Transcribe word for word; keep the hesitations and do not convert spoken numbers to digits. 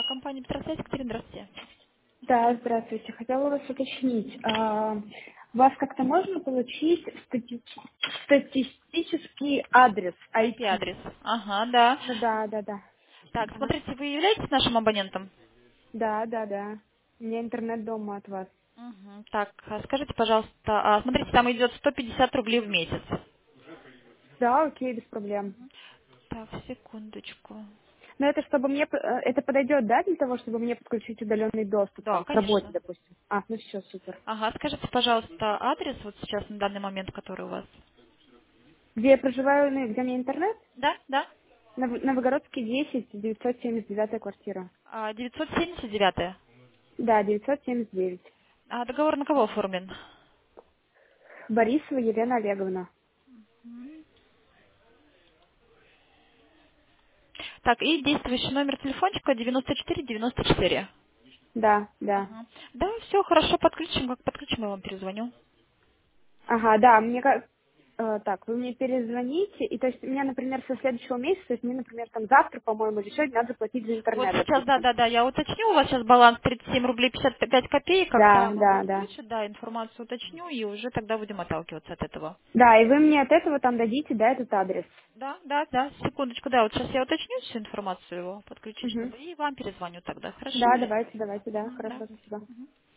Компания Петросвязь, Екатерина, здравствуйте. Да, здравствуйте. Хотела вас уточнить. а, У вас как-то можно получить стати- статистический адрес I P I P? адрес. Ага, да. Ну да, да, да. Так, Ага. смотрите, вы являетесь нашим абонентом? Да, да, да. У меня интернет дома от вас. Мгм. Так, а скажите, пожалуйста, а, смотрите, там идет сто пятьдесят рублей в месяц. Да, окей, без проблем. Так, секундочку. Но это чтобы мне п- э, это подойдет, да, для того, чтобы мне подключить удаленный доступ Да, там к работе, конечно. допустим. А, ну все, супер. Ага, скажите, пожалуйста, адрес вот сейчас на данный момент, который у вас? Где я проживаю, ну, и где у меня интернет? Да, да. Нов- Новогородский десять, девятьсот семьдесят девятая квартира. А, девятьсот семьдесят девять. Да, девятьсот семьдесят девять. А договор на кого оформлен? Борисова Елена Олеговна. Так, и действующий номер телефончика девяносто четыре девяносто четыре. Да, да. Ага. Да, все, хорошо, подключим. Как подключим, я вам перезвоню. Ага, да, мне как... э, так, вы мне перезвоните, и то есть мне, например, со следующего месяца, то есть мне, например, там завтра, по-моему, или сегодня надо платить за Вот интернет, сейчас, да, допустим. да, да, я уточню, у вас сейчас баланс тридцать семь рублей пятьдесят пять копеек, когда Да, вам да, да. подключат, да, информацию уточню, и уже тогда будем отталкиваться от этого. Да, и вы мне от этого там дадите, да, этот адрес. Да, да, да, секундочку, да, вот сейчас я уточню всю информацию его подключить, Угу. чтобы и вам перезвоню тогда, хорошо? Да, давайте, давайте, да, Мгм, да. хорошо, спасибо.